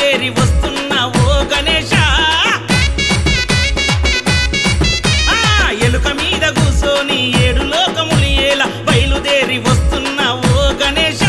బయలుదేరి వస్తున్న ఓ గణేశ ఎలుక మీద కూసోని ఏడు లోకములు ఏల బయలుదేరి వస్తున్న ఓ గణేశ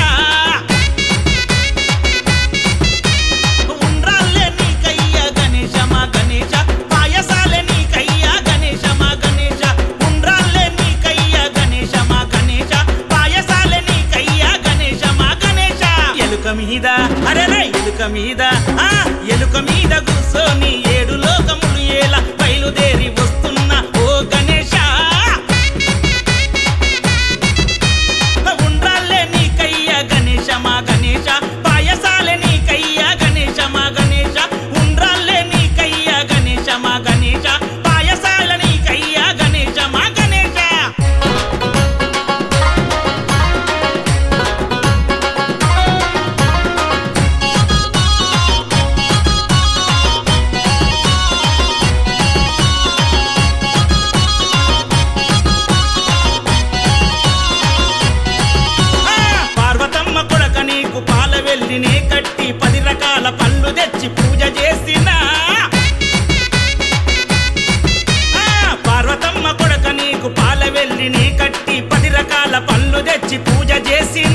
ఉండ్రాళ్ళే నీకయ్యా గణేశ మా గణేశ పాయసాలే నీకయ్యా గణేశ మా గణేశ ఉండ్రాళ్ళే నీకయ్యా గణేశ మా గణేశ పాయసాలే నీకయ్యా గణేశ మా గణేశ ఎలుక మీద అరెరే ఎలుక మీద ఎలుక మీద కూసోని ఏడు లోకములు ఏల బయలుదేరి వస్తున్న ఓ గణేశ ఉండ్రాళ్ళే నీకయ్యా గణేశ మా గణేశ పాయసాలే నీకయ్యా గణేశ మా గణేశ ఉండ్రాళ్ళే నీకయ్యా గణేశ మా గణేశ పాయసాల నీకయ్యా గణేశ మా గణేశ పార్వతమ్మ కొడక నీకు పాల వెల్లినే కట్టి 10 రకాల పళ్ళు తెచ్చి పూజ చేసిన పార్వతమ్మ కొడక నీకు పాల వెల్లినే కట్టి 10 రకాల పళ్ళు తెచ్చి పూజ చేసిన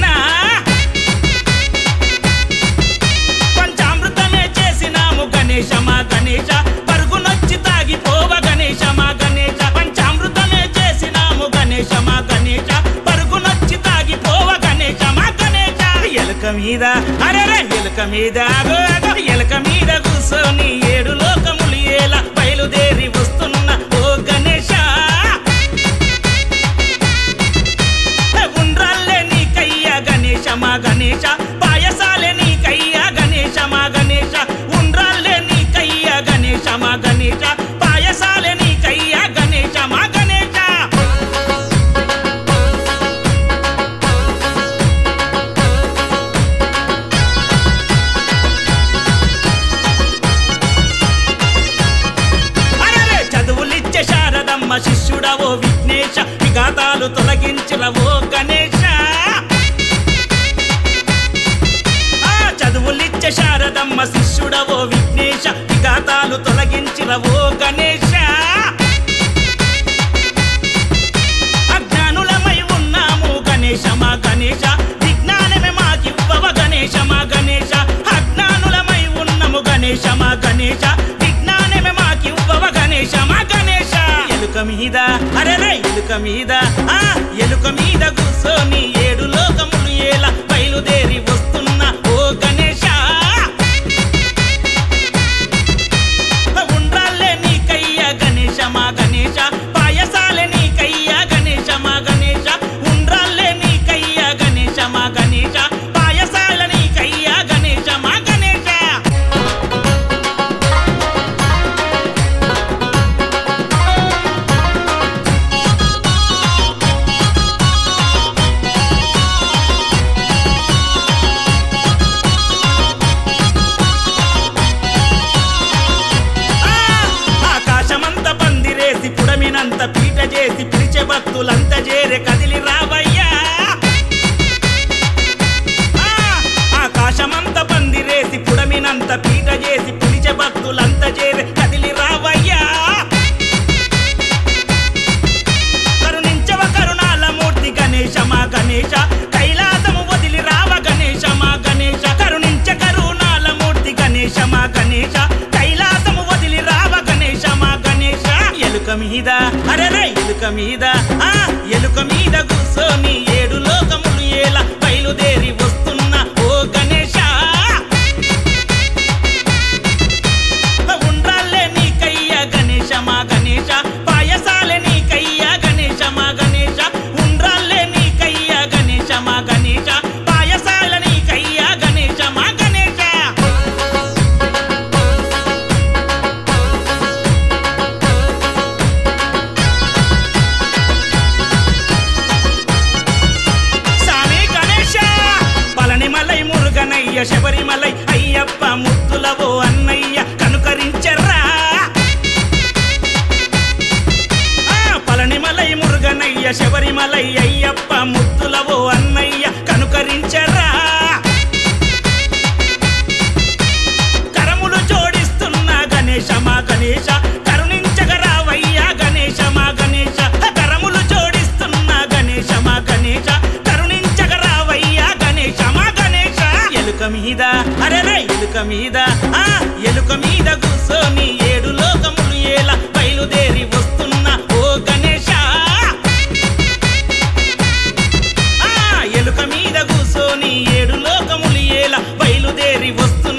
పంచామృతమే చేసినాము గణేశ మా గణేశ పరుగునొచ్చి తాగిపోవ గణేశ మా గణేశ పంచామృతమే చేసినాము గణేశ మా గణేశ పరుగునొచ్చి తాగిపోవ గణేశ మా గణేశ ఎలుక మీద అరెరే ఎలుక మీద ఎలుక మీద కూసోని ఏడు లోకములు ఏల బయలుదేరి వస్తున్న ఓ గణేశ ఉండ్రాళ్ళే నీకయ్యా గణేశ మా గణేశ పాయసాలే నీకయ్యా గణేశ మా గణేశ ఉండ్రాళ్ళే నీకయ్యా గణేశ మా గణేశ పాయసాలే నీకయ్యా గణేశ మా గణేశ అరెరే చదువులిచ్చే శారదమ్మ శిష్యుడవో విఘ్నేశ విఘాతాలు తొలగించలవో గణేశ చదువులిచ్చే శారదమ్మ శిష్యుడవో విఘ్నేశ విఘాతాలు తొలగించలవో గణేశ అజ్ఞానులమై ఉన్నాము గణేశ మా గణేశ విజ్ఞానమే మాకివ్వవ గణేశ మా గణేశ అజ్ఞానులమై ఉన్నాము గణేశ మా గణేశ విజ్ఞానమే మాకివ్వవ గణేశ మా గణేశ ఎలుక మీద అరెరే ఎలుక మీద ఎలుక మీద కూసోని ఏడు లోకములు ఏల బయలుదేరి వస్తున్న ఓ గణేశ ఉండ్రాళ్ళే నీకయ్యా గణేశ మా గణేశ పాయసాలే నీకయ్యా గణేశ మా గణేశ ఉండ్రాళ్ళే నీకయ్యా గణేశ మా గణేశ పాయసాల నీకయ్యా గణేశ మా గణేశ ఆకాశమంత పందిరేసి పుడమినంత పీట చేసి పిలిచే భక్తులంత చేరే కదిలి రావయ్యా ఆకాశమంత పందిరేసి పుడమినంత పీట చేసి పిలిచే భక్తులంత చేరే కదిలి రావయ్యా కరుణించవ కరుణాల మూర్తి గణేశ మా గణేశ కైలాసము వదిలి రావ గణేశ మా గణేశ కరుణించ కరుణాల మూర్తి గణేశ మా గణేశ కైలాసము వదిలి రావ గణేశ మా గణేశ ఎలుక మీద అరెరే ఎలుక మీద ఎలుక మీద కూసోని ఏడు లోకములు ఏల బయలుదేరి వస్తున్న ఓ గణేశ ఉండ్రాళ్ళే నీకయ్యా గణేశ మా గణేశ పాయసాలే నీకయ్యా గణేశ మా గణేశ ఉండ్రాళ్ళే నీకయ్యా గణేశ మా గణేశ పాయసాల నీకయ్యా గణేశ మా గణేశ స్వామి గణేశ అరెరే ఎలుక మీద కూసోని ఏడు లోకములు ఏలా బయలుదేరి వస్తున్నా ఓ గణేశ ఎలుక మీద కూసోని ఏడు లోకములు ఏలా బయలుదేరి వస్తున్నా